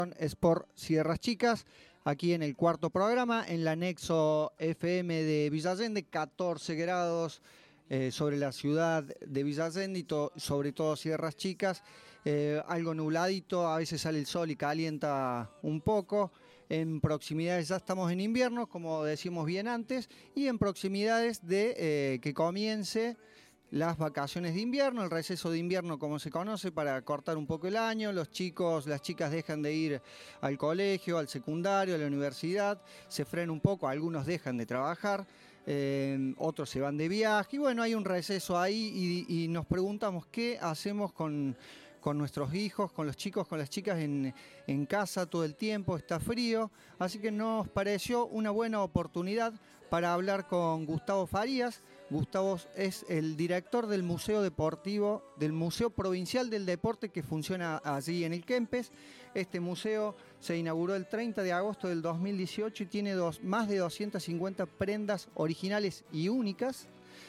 Es por Sierras Chicas, aquí en el cuarto programa, en la Nexo FM de Villa Allende, 14 grados sobre la ciudad de Villa Allende y sobre todo Sierras Chicas, algo nubladito, a veces sale el sol y calienta un poco. En proximidades ya estamos en invierno, como decimos bien antes, y en proximidades de que comience las vacaciones de invierno, el receso de invierno como se conoce, para cortar un poco el año. Los chicos, las chicas dejan de ir al colegio, al secundario, a la universidad, se frena un poco, algunos dejan de trabajar, otros se van de viaje, y bueno, hay un receso ahí y nos preguntamos qué hacemos con nuestros hijos, con los chicos, con las chicas en casa todo el tiempo, está frío, así que nos pareció una buena oportunidad para hablar con Gustavo Farías. Gustavo es el director del Museo Deportivo, del Museo Provincial del Deporte que funciona allí en el Kempes. Este museo se inauguró el 30 de agosto del 2018 y tiene más de 250 prendas originales y únicas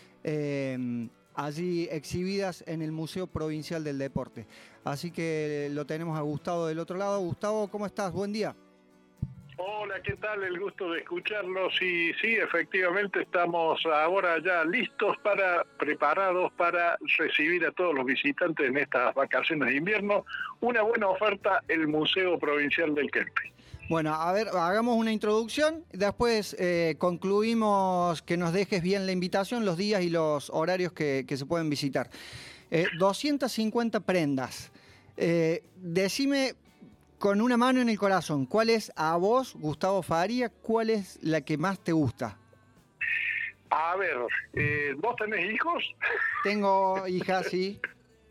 allí exhibidas en el Museo Provincial del Deporte. Así que lo tenemos a Gustavo del otro lado. Gustavo, ¿cómo estás? Buen día. Hola, ¿qué tal? El gusto de escucharlos. Y sí, efectivamente estamos ahora ya listos, preparados para recibir a todos los visitantes en estas vacaciones de invierno. Una buena oferta, el Museo Provincial del Kempes. Bueno, a ver, hagamos una introducción, después concluimos que nos dejes bien la invitación, los días y los horarios que se pueden visitar. 250 prendas. Decime con una mano en el corazón, ¿cuál es a vos, Gustavo Farías, cuál es la que más te gusta? A ver, ¿vos tenés hijos? Tengo hijas, sí.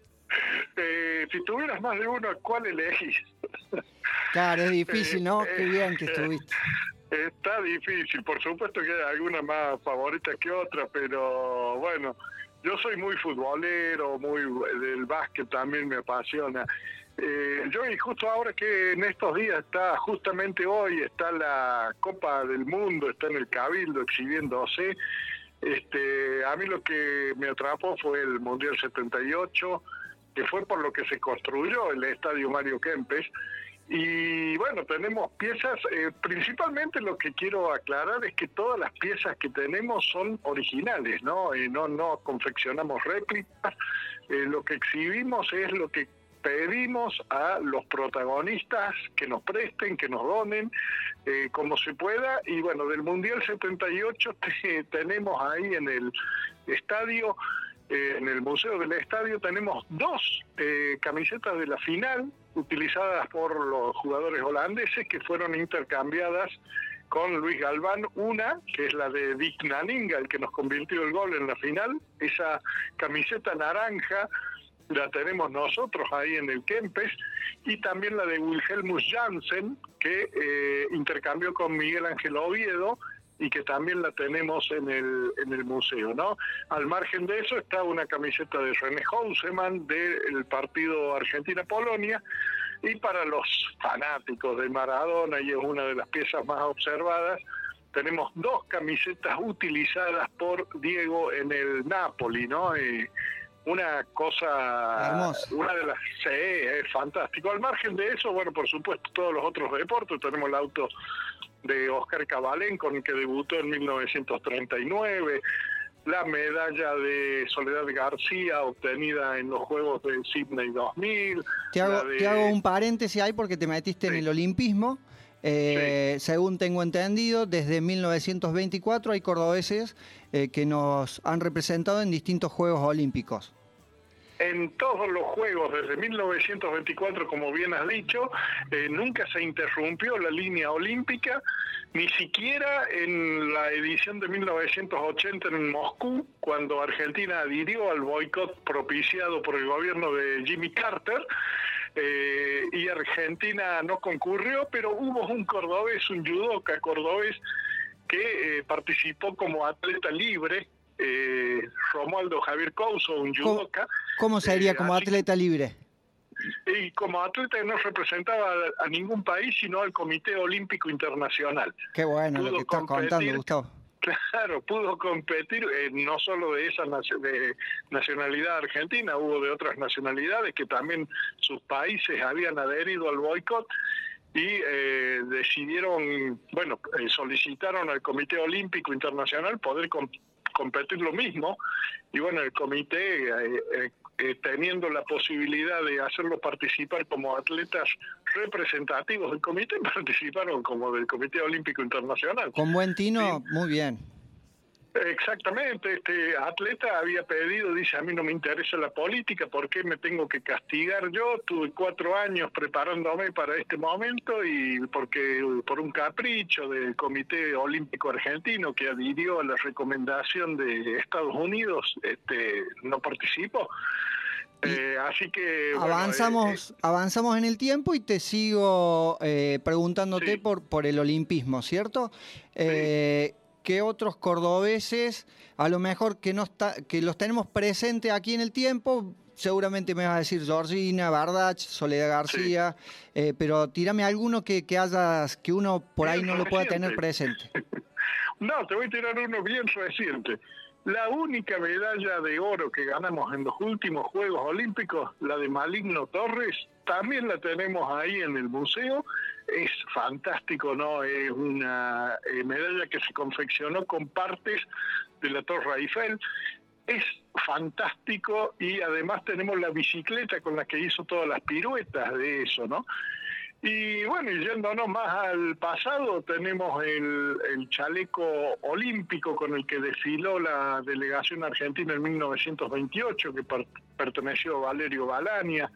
Si tuvieras más de uno, ¿cuál elegís? Claro, es difícil, ¿no? Qué bien que estuviste. Está difícil, por supuesto que hay alguna más favorita que otra, pero bueno, yo soy muy futbolero, muy del básquet también me apasiona. Yo y justo ahora que en estos días justamente hoy está la Copa del Mundo, está en el Cabildo exhibiéndose. A mí lo que me atrapó fue el Mundial 78, que fue por lo que se construyó el Estadio Mario Kempes. Y bueno, tenemos piezas, principalmente lo que quiero aclarar es que todas las piezas que tenemos son originales, ¿no? No confeccionamos réplicas, lo que exhibimos es lo que pedimos a los protagonistas que nos presten, que nos donen, como se pueda. Y bueno, del Mundial 78 tenemos ahí en el estadio, en el Museo del Estadio, tenemos dos camisetas de la final, utilizadas por los jugadores holandeses, que fueron intercambiadas con Luis Galván. Una, que es la de Dick Nanninga, el que nos convirtió el gol en la final. Esa camiseta naranja la tenemos nosotros ahí en el Kempes, y también la de Wilhelmus Jansen, que intercambió con Miguel Ángel Oviedo, y que también la tenemos en el museo, ¿no? Al margen de eso está una camiseta de René Houseman del partido Argentina-Polonia, y para los fanáticos de Maradona, y es una de las piezas más observadas, tenemos dos camisetas utilizadas por Diego en el Napoli, ¿no? Una cosa hermosa. Una de las, sí, es fantástico. Al margen de eso, bueno, por supuesto, todos los otros deportes. Tenemos el auto de Oscar Cabalén, con el que debutó en 1939, la medalla de Soledad García, obtenida en los Juegos de Sydney 2000. Te hago un paréntesis ahí porque te metiste en el olimpismo. Según tengo entendido, desde 1924 hay cordobeses que nos han representado en distintos Juegos Olímpicos. En todos los Juegos, desde 1924, como bien has dicho, nunca se interrumpió la línea olímpica, ni siquiera en la edición de 1980 en Moscú, cuando Argentina adhirió al boicot propiciado por el gobierno de Jimmy Carter, y Argentina no concurrió, pero hubo un cordobés, un judoka cordobés, que participó como atleta libre, Romualdo Javier Couso, un judoka. ¿Cómo sería como atleta libre? Y como atleta no representaba a ningún país, sino al Comité Olímpico Internacional. Qué bueno lo que estás contando, Gustavo. Claro, pudo competir no solo de esa de nacionalidad argentina, hubo de otras nacionalidades que también sus países habían adherido al boicot, y decidieron, bueno, solicitaron al Comité Olímpico Internacional poder competir lo mismo, y bueno, el comité, teniendo la posibilidad de hacerlos participar como atletas representativos del comité, participaron como del Comité Olímpico Internacional. Con buen ¿Sí? tino, muy bien. Exactamente, este atleta había pedido, dice, a mí no me interesa la política, ¿por qué me tengo que castigar yo? Tuve 4 años preparándome para este momento y porque por un capricho del Comité Olímpico Argentino que adhirió a la recomendación de Estados Unidos, no participo. Así que avanzamos en el tiempo y te sigo preguntándote sí, por el olimpismo, ¿cierto? sí. ¿Qué otros cordobeses, a lo mejor que los tenemos presentes aquí en el tiempo? Seguramente me vas a decir Georgina, Bardach, Soledad García, pero tírame alguno que uno por ahí Bien no lo pueda tener reciente. presente. No, te voy a tirar uno bien reciente. La única medalla de oro que ganamos en los últimos Juegos Olímpicos, la de Maligno Torres, también la tenemos ahí en el museo. Es fantástico, ¿no? Es una medalla que se confeccionó con partes de la Torre Eiffel. Es fantástico y además tenemos la bicicleta con la que hizo todas las piruetas de eso, ¿no? Y bueno, y yéndonos más al pasado, tenemos el chaleco olímpico con el que desfiló la delegación argentina en 1928, que perteneció a Valerio Balania.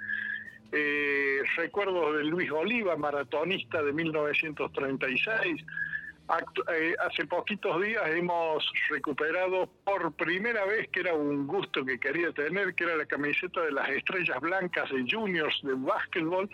Recuerdos de Luis Oliva, maratonista de 1936. Hace poquitos días hemos recuperado por primera vez, que era un gusto que quería tener, que era la camiseta de las Estrellas Blancas de Juniors de básquetbol.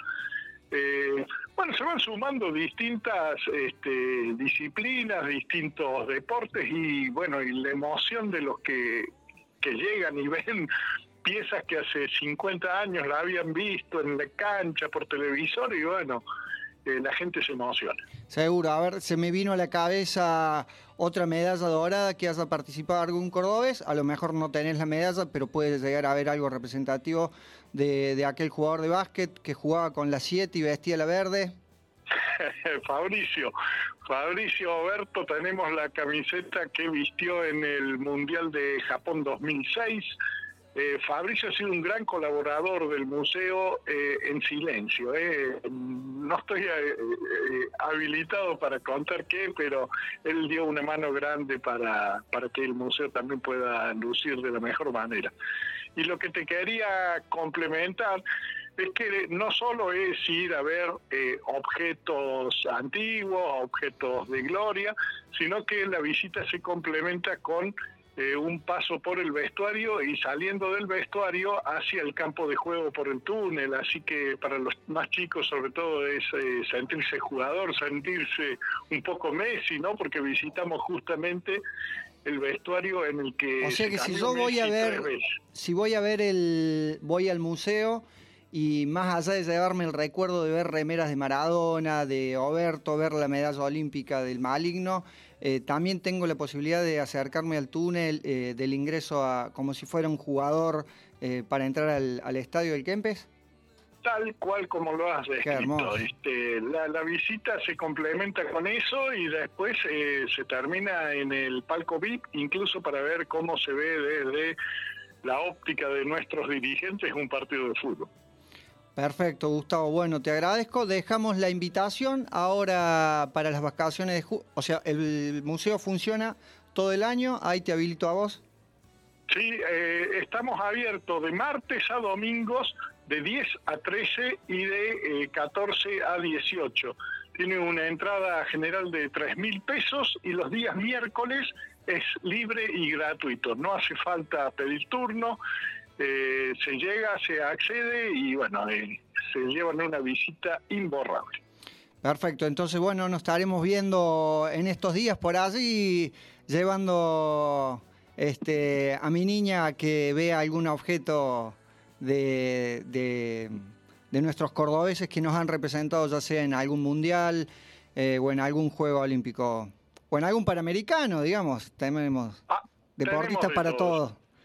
Bueno, se van sumando distintas disciplinas, distintos deportes y bueno, y la emoción de los que llegan y ven piezas que hace 50 años la habían visto en la cancha por televisor y bueno, la gente se emociona. Seguro, a ver, se me vino a la cabeza otra medalla dorada que haya participado algún cordobés, a lo mejor no tenés la medalla, pero puedes llegar a ver algo representativo de aquel jugador de básquet que jugaba con la 7 y vestía la verde. Fabricio Oberto, tenemos la camiseta que vistió en el Mundial de Japón 2006. Fabricio ha sido un gran colaborador del museo en silencio. No estoy habilitado para contar qué, pero él dio una mano grande para que el museo también pueda lucir de la mejor manera. Y lo que te quería complementar es que no solo es ir a ver objetos antiguos, objetos de gloria, sino que la visita se complementa con un paso por el vestuario y saliendo del vestuario hacia el campo de juego por el túnel, así que para los más chicos sobre todo es sentirse jugador, sentirse un poco Messi, ¿no? Porque visitamos justamente el vestuario en el que... O sea que si yo voy al museo y más allá de llevarme el recuerdo de ver remeras de Maradona, de Oberto, ver la medalla olímpica del Maligno, también tengo la posibilidad de acercarme al túnel del ingreso como si fuera un jugador para entrar al estadio del Kempes. Tal cual como lo has descrito. La visita se complementa con eso y después se termina en el palco VIP, incluso para ver cómo se ve desde la óptica de nuestros dirigentes un partido de fútbol. Perfecto, Gustavo. Bueno, te agradezco. Dejamos la invitación ahora para las vacaciones de o sea, el museo funciona todo el año. Ahí te habilito a vos. Sí, estamos abiertos de martes a domingos de 10 a 13 y de 14 a 18. Tiene una entrada general de 3.000 pesos y los días miércoles es libre y gratuito. No hace falta pedir turno. Se llega, se accede y bueno, se llevan una visita imborrable. Perfecto, entonces bueno, nos estaremos viendo en estos días por allí, llevando a mi niña a que vea algún objeto de nuestros cordobeses que nos han representado, ya sea en algún mundial o en algún juego olímpico, o en algún panamericano, digamos, tenemos deportistas para todo.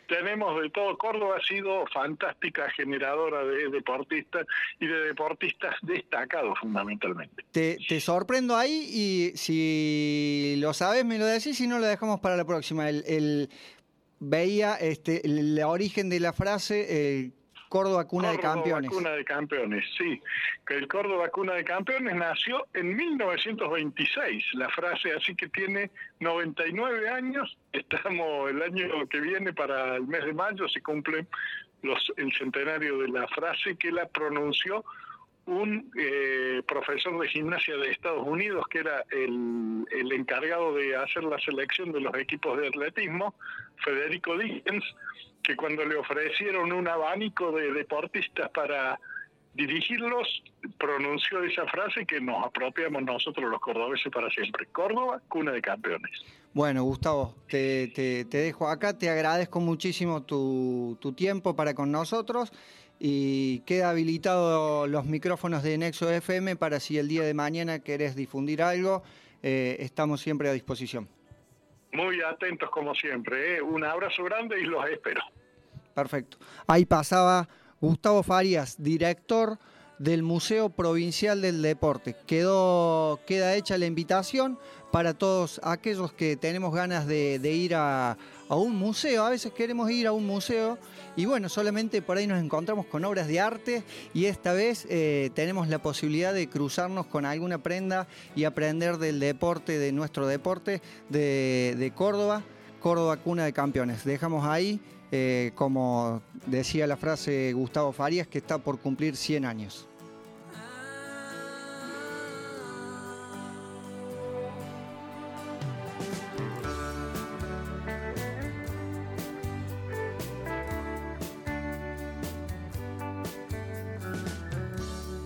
tenemos de todo. Córdoba ha sido fantástica generadora de deportistas y de deportistas destacados fundamentalmente. Te sorprendo ahí y si lo sabes me lo decís, si no lo dejamos para la próxima. Veía el origen de la frase, Córdoba cuna de campeones. Córdoba cuna de campeones, sí. El Córdoba cuna de campeones nació en 1926, la frase, así que tiene 99 años. Estamos el año que viene, para el mes de mayo, se cumple el centenario de la frase, que la pronunció un profesor de gimnasia de Estados Unidos, que era el encargado de hacer la selección de los equipos de atletismo, Federico Dickens, que cuando le ofrecieron un abanico de deportistas para dirigirlos, pronunció esa frase que nos apropiamos nosotros los cordobeses para siempre. Córdoba, cuna de campeones. Bueno, Gustavo, te dejo acá, te agradezco muchísimo tu tiempo para con nosotros y queda habilitado los micrófonos de Nexo FM para si el día de mañana querés difundir algo, estamos siempre a disposición. Muy atentos como siempre, un abrazo grande y los espero. Perfecto. Ahí pasaba Gustavo Farías, director del Museo Provincial del Deporte. Queda hecha la invitación para todos aquellos que tenemos ganas de ir a un museo. A veces queremos ir a un museo y bueno, solamente por ahí nos encontramos con obras de arte y esta vez tenemos la posibilidad de cruzarnos con alguna prenda y aprender del deporte, de nuestro deporte de Córdoba, Córdoba cuna de campeones. Dejamos ahí, como decía la frase Gustavo Farías, que está por cumplir 100 años.